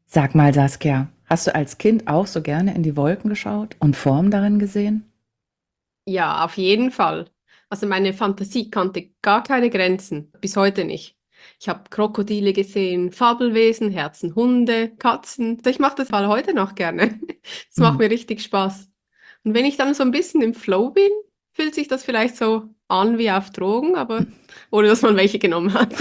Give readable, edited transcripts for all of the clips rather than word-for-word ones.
Sag mal, Saskia, hast du als Kind auch so gerne in die Wolken geschaut und Formen darin gesehen? Ja, auf jeden Fall. Also meine Fantasie kannte gar keine Grenzen, bis heute nicht. Ich habe Krokodile gesehen, Fabelwesen, Herzen, Hunde, Katzen. Ich mache das mal heute noch gerne. Das macht Hm. mir richtig Spaß. Und wenn ich dann so ein bisschen im Flow bin, fühlt sich das vielleicht so an wie auf Drogen, aber ohne dass man welche genommen hat.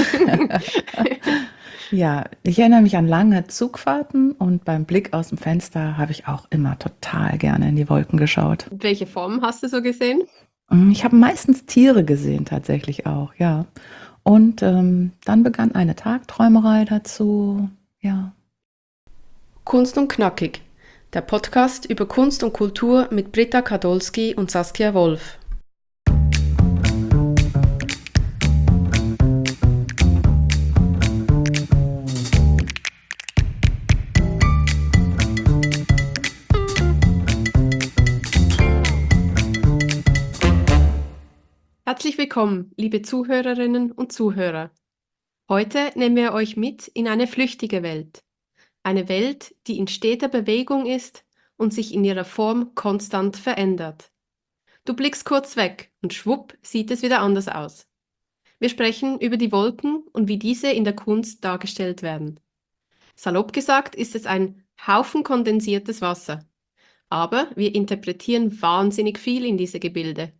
Ja, ich erinnere mich an lange Zugfahrten und beim Blick aus dem Fenster habe ich auch immer total gerne in die Wolken geschaut. Welche Formen hast du so gesehen? Ich habe meistens Tiere gesehen, tatsächlich auch, ja. Und dann begann eine Tagträumerei dazu, ja. Kunst und Knackig, der Podcast über Kunst und Kultur mit Britta Kadolski und Saskia Wolf. Herzlich willkommen, liebe Zuhörerinnen und Zuhörer. Heute nehmen wir euch mit in eine flüchtige Welt. Eine Welt, die in steter Bewegung ist und sich in ihrer Form konstant verändert. Du blickst kurz weg und schwupp sieht es wieder anders aus. Wir sprechen über die Wolken und wie diese in der Kunst dargestellt werden. Salopp gesagt ist es ein Haufen kondensiertes Wasser. Aber wir interpretieren wahnsinnig viel in diese Gebilde.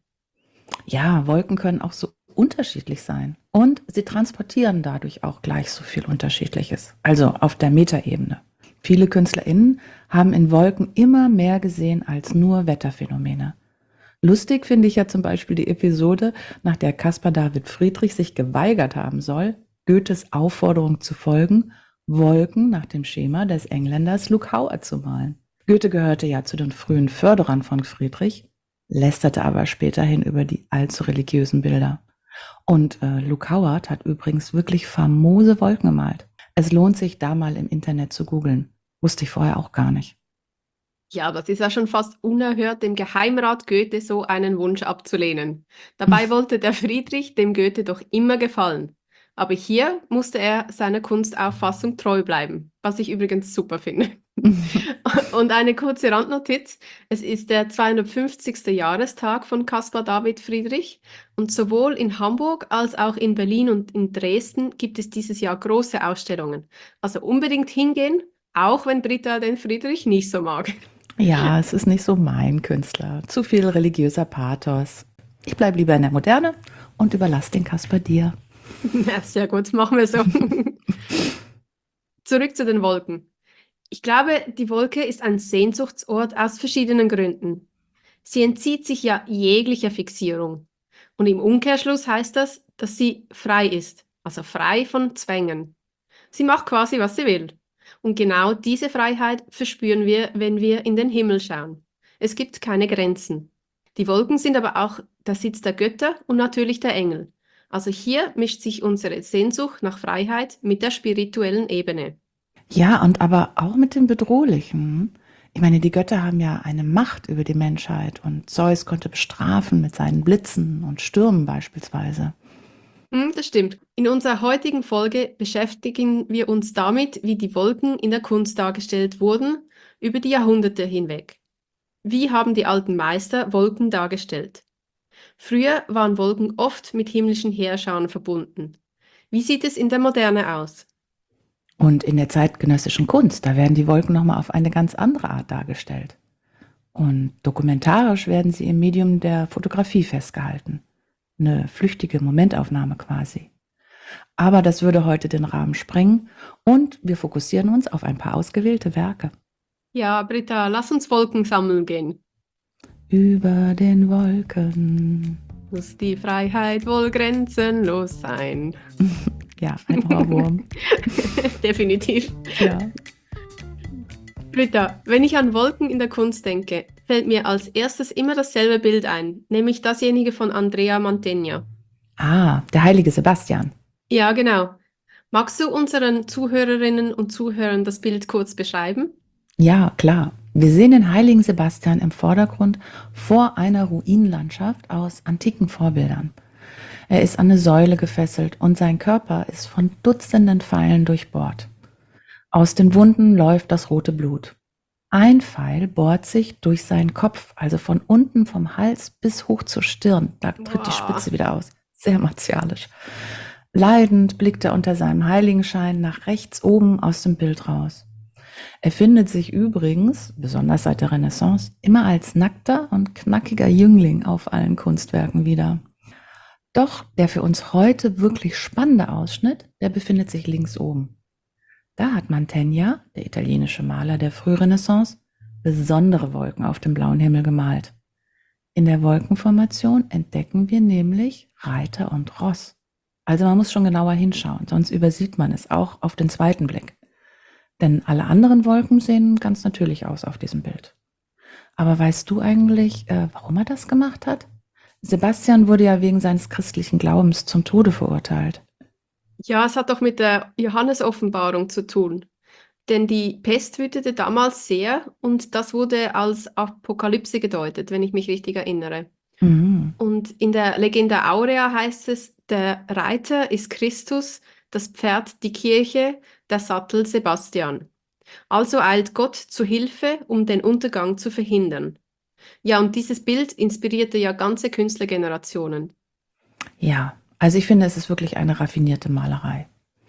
Ja, Wolken können auch so unterschiedlich sein. Und sie transportieren dadurch auch gleich so viel Unterschiedliches. Also auf der Metaebene. Viele KünstlerInnen haben in Wolken immer mehr gesehen als nur Wetterphänomene. Lustig finde ich ja zum Beispiel die Episode, nach der Caspar David Friedrich sich geweigert haben soll, Goethes Aufforderung zu folgen, Wolken nach dem Schema des Engländers Luke Howard zu malen. Goethe gehörte ja zu den frühen Förderern von Friedrich, lästerte aber späterhin über die allzu religiösen Bilder. Und Luke Howard hat übrigens wirklich famose Wolken gemalt. Es lohnt sich, da mal im Internet zu googeln. Wusste ich vorher auch gar nicht. Ja, das ist ja schon fast unerhört, dem Geheimrat Goethe so einen Wunsch abzulehnen. Dabei wollte der Friedrich dem Goethe doch immer gefallen. Aber hier musste er seiner Kunstauffassung treu bleiben, was ich übrigens super finde. Und eine kurze Randnotiz: Es ist der 250. Jahrestag von Caspar David Friedrich und sowohl in Hamburg als auch in Berlin und in Dresden gibt es dieses Jahr große Ausstellungen. Also unbedingt hingehen, auch wenn Britta den Friedrich nicht so mag. Ja, es ist nicht so mein Künstler. Zu viel religiöser Pathos. Ich bleibe lieber in der Moderne und überlasse den Kasper dir. Ja, sehr gut, machen wir so. Zurück zu den Wolken. Ich glaube, die Wolke ist ein Sehnsuchtsort aus verschiedenen Gründen. Sie entzieht sich ja jeglicher Fixierung. Und im Umkehrschluss heißt das, dass sie frei ist, also frei von Zwängen. Sie macht quasi, was sie will. Und genau diese Freiheit verspüren wir, wenn wir in den Himmel schauen. Es gibt keine Grenzen. Die Wolken sind aber auch der Sitz der Götter und natürlich der Engel. Also hier mischt sich unsere Sehnsucht nach Freiheit mit der spirituellen Ebene. Ja, und aber auch mit dem Bedrohlichen. Ich meine, die Götter haben ja eine Macht über die Menschheit und Zeus konnte bestrafen mit seinen Blitzen und Stürmen beispielsweise. Das stimmt. In unserer heutigen Folge beschäftigen wir uns damit, wie die Wolken in der Kunst dargestellt wurden über die Jahrhunderte hinweg. Wie haben die alten Meister Wolken dargestellt? Früher waren Wolken oft mit himmlischen Heerschauen verbunden. Wie sieht es in der Moderne aus? Und in der zeitgenössischen Kunst, da werden die Wolken nochmal auf eine ganz andere Art dargestellt. Und dokumentarisch werden sie im Medium der Fotografie festgehalten. Eine flüchtige Momentaufnahme quasi. Aber das würde heute den Rahmen sprengen und wir fokussieren uns auf ein paar ausgewählte Werke. Ja, Britta, lass uns Wolken sammeln gehen. Über den Wolken. Muss die Freiheit wohl grenzenlos sein? Ja, ein Ohrwurm. Definitiv. Ja. Britta, wenn ich an Wolken in der Kunst denke, fällt mir als erstes immer dasselbe Bild ein, nämlich dasjenige von Andrea Mantegna. Ah, der heilige Sebastian. Ja, genau. Magst du unseren Zuhörerinnen und Zuhörern das Bild kurz beschreiben? Ja, klar. Wir sehen den heiligen Sebastian im Vordergrund vor einer Ruinenlandschaft aus antiken Vorbildern. Er ist an eine Säule gefesselt und sein Körper ist von Dutzenden Pfeilen durchbohrt. Aus den Wunden läuft das rote Blut. Ein Pfeil bohrt sich durch seinen Kopf, also von unten vom Hals bis hoch zur Stirn. Da tritt die Boah. Spitze wieder aus. Sehr martialisch. Leidend blickt er unter seinem Heiligenschein nach rechts oben aus dem Bild raus. Er findet sich übrigens, besonders seit der Renaissance, immer als nackter und knackiger Jüngling auf allen Kunstwerken wieder. Doch der für uns heute wirklich spannende Ausschnitt, der befindet sich links oben. Da hat Mantegna, der italienische Maler der Frührenaissance, besondere Wolken auf dem blauen Himmel gemalt. In der Wolkenformation entdecken wir nämlich Reiter und Ross. Also man muss schon genauer hinschauen, sonst übersieht man es auch auf den zweiten Blick. Denn alle anderen Wolken sehen ganz natürlich aus auf diesem Bild. Aber weißt du eigentlich, warum er das gemacht hat? Sebastian wurde ja wegen seines christlichen Glaubens zum Tode verurteilt. Ja, es hat doch mit der Johannesoffenbarung zu tun. Denn die Pest wütete damals sehr und das wurde als Apokalypse gedeutet, wenn ich mich richtig erinnere. Mhm. Und in der Legenda Aurea heißt es, der Reiter ist Christus, das Pferd die Kirche, der Sattel Sebastian. Also eilt Gott zu Hilfe, um den Untergang zu verhindern. Ja, und dieses Bild inspirierte ja ganze Künstlergenerationen. Ja, also ich finde, es ist wirklich eine raffinierte Malerei.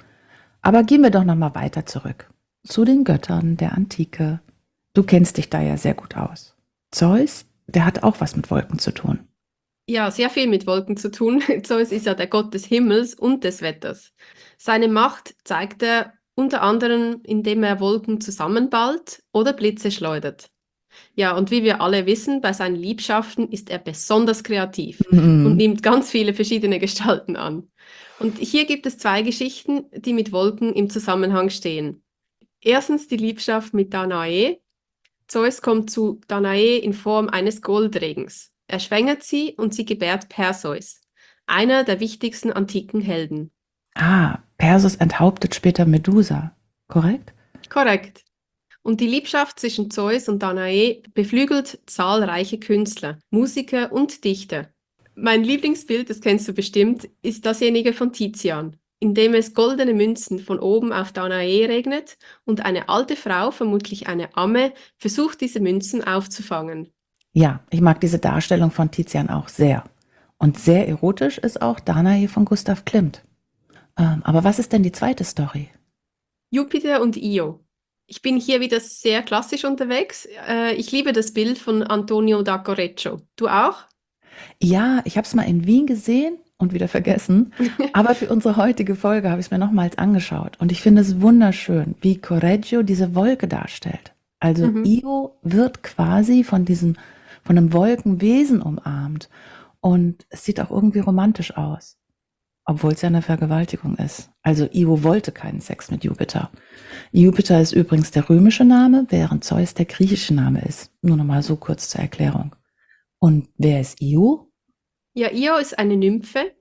Aber gehen wir doch nochmal weiter zurück. Zu den Göttern der Antike. Du kennst dich da ja sehr gut aus. Zeus, der hat auch was mit Wolken zu tun. Ja, sehr viel mit Wolken zu tun. Zeus ist ja der Gott des Himmels und des Wetters. Seine Macht zeigt er unter anderem, indem er Wolken zusammenballt oder Blitze schleudert. Ja, und wie wir alle wissen, bei seinen Liebschaften ist er besonders kreativ und nimmt ganz viele verschiedene Gestalten an. Und hier gibt es zwei Geschichten, die mit Wolken im Zusammenhang stehen. Erstens die Liebschaft mit Danae. Zeus kommt zu Danae in Form eines Goldregens. Er schwängert sie und sie gebärt Perseus, einer der wichtigsten antiken Helden. Perseus enthauptet später Medusa, korrekt? Korrekt. Und die Liebschaft zwischen Zeus und Danae beflügelt zahlreiche Künstler, Musiker und Dichter. Mein Lieblingsbild, das kennst du bestimmt, ist dasjenige von Tizian, in dem es goldene Münzen von oben auf Danae regnet und eine alte Frau, vermutlich eine Amme, versucht, diese Münzen aufzufangen. Ja, ich mag diese Darstellung von Tizian auch sehr. Und sehr erotisch ist auch Danae von Gustav Klimt. Aber was ist denn die zweite Story? Jupiter und Io. Ich bin hier wieder sehr klassisch unterwegs. Ich liebe das Bild von Antonio da Correggio. Du auch? Ja, ich habe es mal in Wien gesehen und wieder vergessen. Aber für unsere heutige Folge habe ich es mir nochmals angeschaut. Und ich finde es wunderschön, wie Correggio diese Wolke darstellt. Also Io wird quasi von einem Wolkenwesen umarmt. Und es sieht auch irgendwie romantisch aus. Obwohl es ja eine Vergewaltigung ist. Also Io wollte keinen Sex mit Jupiter. Jupiter ist übrigens der römische Name, während Zeus der griechische Name ist. Nur noch mal so kurz zur Erklärung. Und wer ist Io? Ja, Io ist eine Nymphe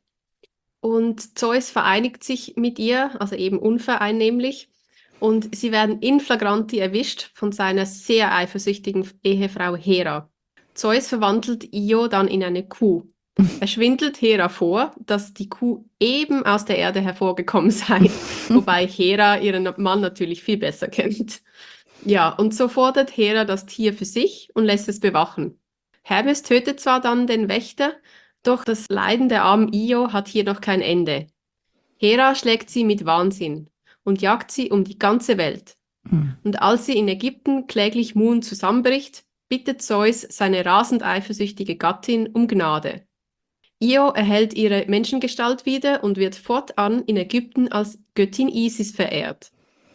und Zeus vereinigt sich mit ihr, also eben unvereinnehmlich. Und sie werden in flagranti erwischt von seiner sehr eifersüchtigen Ehefrau Hera. Zeus verwandelt Io dann in eine Kuh. Er schwindelt Hera vor, dass die Kuh eben aus der Erde hervorgekommen sei, wobei Hera ihren Mann natürlich viel besser kennt. Ja, und so fordert Hera das Tier für sich und lässt es bewachen. Hermes tötet zwar dann den Wächter, doch das Leiden der armen Io hat hier noch kein Ende. Hera schlägt sie mit Wahnsinn und jagt sie um die ganze Welt. Und als sie in Ägypten kläglich Mun zusammenbricht, bittet Zeus seine rasend eifersüchtige Gattin um Gnade. Io erhält ihre Menschengestalt wieder und wird fortan in Ägypten als Göttin Isis verehrt.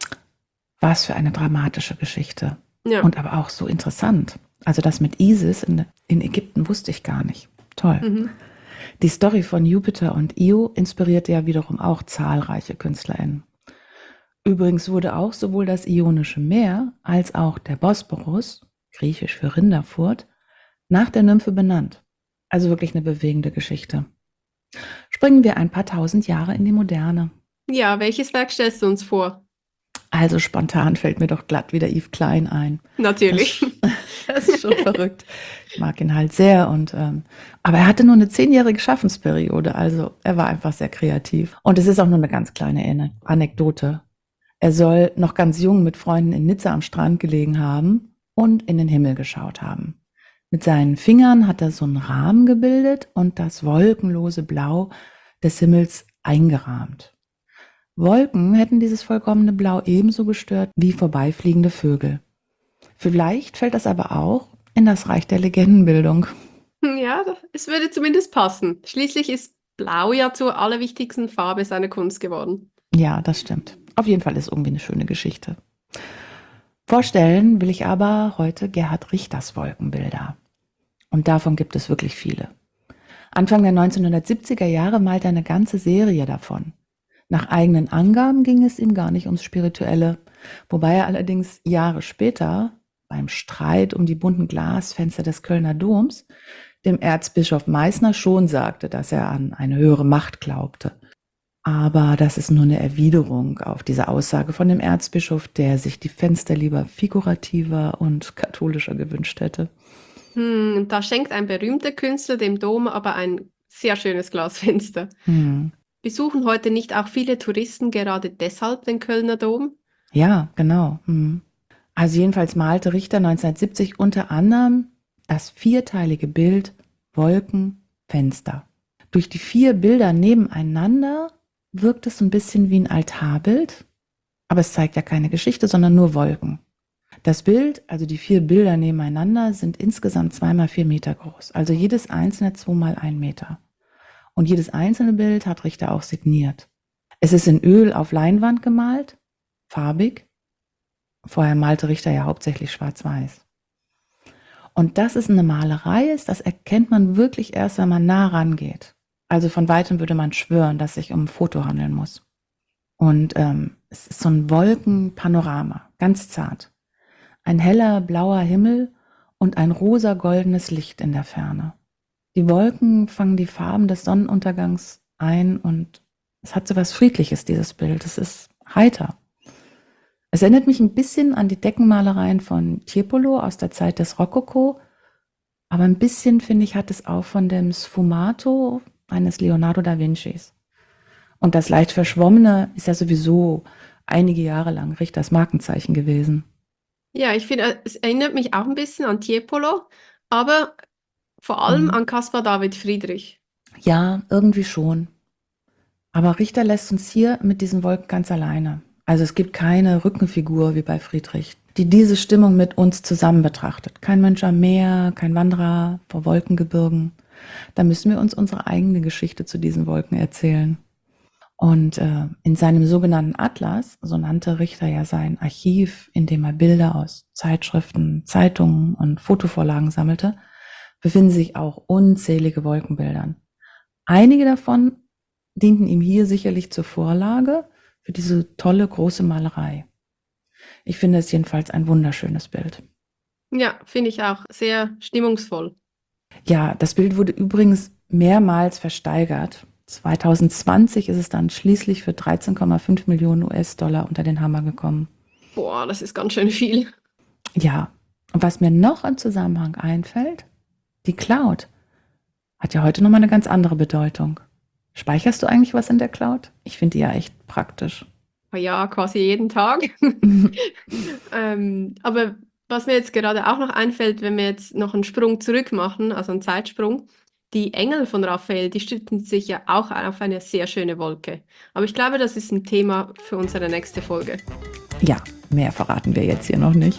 Was für eine dramatische Geschichte. Ja. Und aber auch so interessant. Also das mit Isis in Ägypten wusste ich gar nicht. Toll. Die Story von Jupiter und Io inspirierte ja wiederum auch zahlreiche KünstlerInnen. Übrigens wurde auch sowohl das Ionische Meer als auch der Bosporus, griechisch für Rinderfurt, nach der Nymphe benannt. Also wirklich eine bewegende Geschichte. Springen wir ein paar tausend Jahre in die Moderne. Ja, welches Werk stellst du uns vor? Also spontan fällt mir doch glatt wieder Yves Klein ein. Natürlich. Das ist schon verrückt. Ich mag ihn halt sehr. Aber er hatte nur eine 10-jährige Schaffensperiode. Also er war einfach sehr kreativ. Und es ist auch nur eine ganz kleine Anekdote. Er soll noch ganz jung mit Freunden in Nizza am Strand gelegen haben und in den Himmel geschaut haben. Mit seinen Fingern hat er so einen Rahmen gebildet und das wolkenlose Blau des Himmels eingerahmt. Wolken hätten dieses vollkommene Blau ebenso gestört wie vorbeifliegende Vögel. Vielleicht fällt das aber auch in das Reich der Legendenbildung. Ja, es würde zumindest passen. Schließlich ist Blau ja zur allerwichtigsten Farbe seiner Kunst geworden. Ja, das stimmt. Auf jeden Fall ist irgendwie eine schöne Geschichte. Vorstellen will ich aber heute Gerhard Richters Wolkenbilder. Und davon gibt es wirklich viele. Anfang der 1970er Jahre malte er eine ganze Serie davon. Nach eigenen Angaben ging es ihm gar nicht ums Spirituelle, wobei er allerdings Jahre später beim Streit um die bunten Glasfenster des Kölner Doms dem Erzbischof Meißner schon sagte, dass er an eine höhere Macht glaubte. Aber das ist nur eine Erwiderung auf diese Aussage von dem Erzbischof, der sich die Fenster lieber figurativer und katholischer gewünscht hätte. Da schenkt ein berühmter Künstler dem Dom aber ein sehr schönes Glasfenster. Hm. Besuchen heute nicht auch viele Touristen gerade deshalb den Kölner Dom? Ja, genau. Also jedenfalls malte Richter 1970 unter anderem das vierteilige Bild Wolken, Fenster. Durch die 4 Bilder nebeneinander wirkt es ein bisschen wie ein Altarbild, aber es zeigt ja keine Geschichte, sondern nur Wolken. Das Bild, also die 4 Bilder nebeneinander, sind insgesamt 2 mal 4 Meter groß, also jedes einzelne 2 mal 1 Meter. Und jedes einzelne Bild hat Richter auch signiert. Es ist in Öl auf Leinwand gemalt, farbig. Vorher malte Richter ja hauptsächlich schwarz-weiß. Und dass es eine Malerei ist, das erkennt man wirklich erst, wenn man nah rangeht. Also von weitem würde man schwören, dass es sich um ein Foto handeln muss. Und es ist so ein Wolkenpanorama, ganz zart. Ein heller blauer Himmel und ein rosa-goldenes Licht in der Ferne. Die Wolken fangen die Farben des Sonnenuntergangs ein und es hat so was Friedliches, dieses Bild. Es ist heiter. Es erinnert mich ein bisschen an die Deckenmalereien von Tiepolo aus der Zeit des Rokoko, aber ein bisschen, finde ich, hat es auch von dem Sfumato eines Leonardo da Vincis. Und das leicht Verschwommene ist ja sowieso einige Jahre lang Richters Markenzeichen gewesen. Ja, ich finde, es erinnert mich auch ein bisschen an Tiepolo, aber vor allem Mhm. an Caspar David Friedrich. Ja, irgendwie schon. Aber Richter lässt uns hier mit diesen Wolken ganz alleine. Also es gibt keine Rückenfigur wie bei Friedrich, die diese Stimmung mit uns zusammen betrachtet. Kein Mensch am Meer, kein Wanderer vor Wolkengebirgen. Da müssen wir uns unsere eigene Geschichte zu diesen Wolken erzählen. Und in seinem sogenannten Atlas, so nannte Richter ja sein Archiv, in dem er Bilder aus Zeitschriften, Zeitungen und Fotovorlagen sammelte, befinden sich auch unzählige Wolkenbilder. Einige davon dienten ihm hier sicherlich zur Vorlage für diese tolle große Malerei. Ich finde es jedenfalls ein wunderschönes Bild. Ja, finde ich auch sehr stimmungsvoll. Ja, das Bild wurde übrigens mehrmals versteigert. 2020 ist es dann schließlich für 13,5 Millionen US-Dollar unter den Hammer gekommen. Boah, das ist ganz schön viel. Ja, und was mir noch im Zusammenhang einfällt, die Cloud hat ja heute nochmal eine ganz andere Bedeutung. Speicherst du eigentlich was in der Cloud? Ich finde die ja echt praktisch. Ja, quasi jeden Tag. Aber was mir jetzt gerade auch noch einfällt, wenn wir jetzt noch einen Sprung zurück machen, also einen Zeitsprung, die Engel von Raphael, die stützen sich ja auch auf eine sehr schöne Wolke. Aber ich glaube, das ist ein Thema für unsere nächste Folge. Ja, mehr verraten wir jetzt hier noch nicht.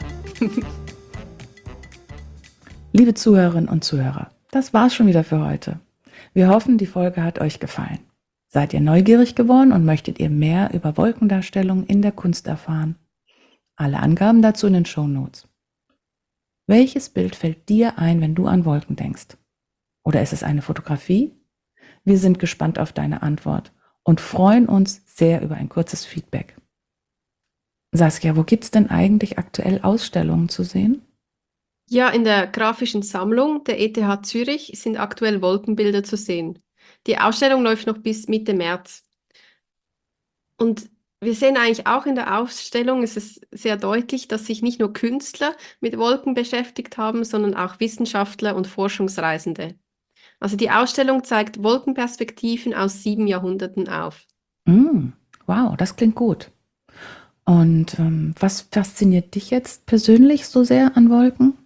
Liebe Zuhörerinnen und Zuhörer, das war's schon wieder für heute. Wir hoffen, die Folge hat euch gefallen. Seid ihr neugierig geworden und möchtet ihr mehr über Wolkendarstellungen in der Kunst erfahren? Alle Angaben dazu in den Shownotes. Welches Bild fällt dir ein, wenn du an Wolken denkst? Oder ist es eine Fotografie? Wir sind gespannt auf deine Antwort und freuen uns sehr über ein kurzes Feedback. Saskia, wo gibt's denn eigentlich aktuell Ausstellungen zu sehen? Ja, in der grafischen Sammlung der ETH Zürich sind aktuell Wolkenbilder zu sehen. Die Ausstellung läuft noch bis Mitte März. Und wir sehen eigentlich auch in der Ausstellung, es ist sehr deutlich, dass sich nicht nur Künstler mit Wolken beschäftigt haben, sondern auch Wissenschaftler und Forschungsreisende. Also die Ausstellung zeigt Wolkenperspektiven aus 7 Jahrhunderten auf. Wow, das klingt gut. Und was fasziniert dich jetzt persönlich so sehr an Wolken?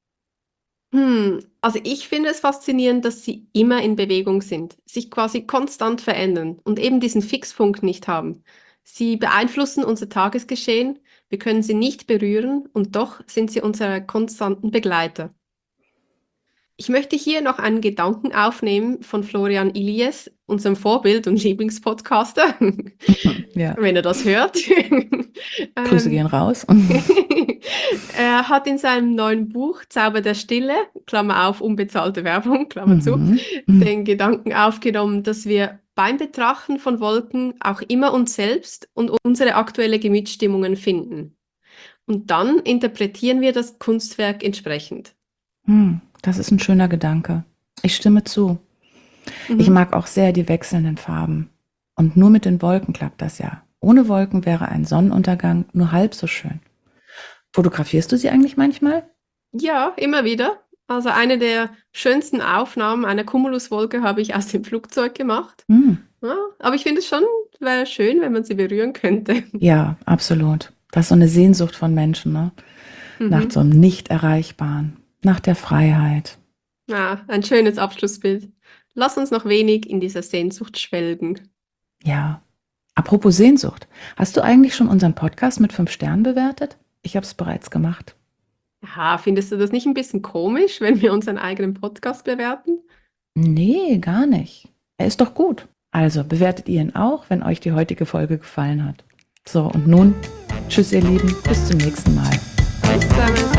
Also ich finde es faszinierend, dass sie immer in Bewegung sind, sich quasi konstant verändern und eben diesen Fixpunkt nicht haben. Sie beeinflussen unser Tagesgeschehen, wir können sie nicht berühren und doch sind sie unsere konstanten Begleiter. Ich möchte hier noch einen Gedanken aufnehmen von Florian Illies, unserem Vorbild und Lieblingspodcaster, Ja, wenn er das hört. Grüße gehen raus. Er hat in seinem neuen Buch Zauber der Stille, Klammer auf, unbezahlte Werbung, Klammer zu, den Gedanken aufgenommen, dass wir beim Betrachten von Wolken auch immer uns selbst und unsere aktuelle Gemütsstimmungen finden. Und dann interpretieren wir das Kunstwerk entsprechend. Das ist ein schöner Gedanke. Ich stimme zu. Ich mag auch sehr die wechselnden Farben. Und nur mit den Wolken klappt das ja. Ohne Wolken wäre ein Sonnenuntergang nur halb so schön. Fotografierst du sie eigentlich manchmal? Ja, immer wieder. Also eine der schönsten Aufnahmen einer Cumuluswolke habe ich aus dem Flugzeug gemacht. Ja, aber ich finde es schon, wäre schön, wenn man sie berühren könnte. Ja, absolut. Das ist so eine Sehnsucht von Menschen, ne? Nach so einem Nicht-Erreichbaren, nach der Freiheit. Ja, ein schönes Abschlussbild. Lass uns noch wenig in dieser Sehnsucht schwelgen. Ja. Apropos Sehnsucht. Hast du eigentlich schon unseren Podcast mit 5 Sternen bewertet? Ich habe es bereits gemacht. Ja, findest du das nicht ein bisschen komisch, wenn wir unseren eigenen Podcast bewerten? Nee, gar nicht. Er ist doch gut. Also bewertet ihr ihn auch, wenn euch die heutige Folge gefallen hat. So, und nun, tschüss ihr Lieben, bis zum nächsten Mal. Tschüss zusammen.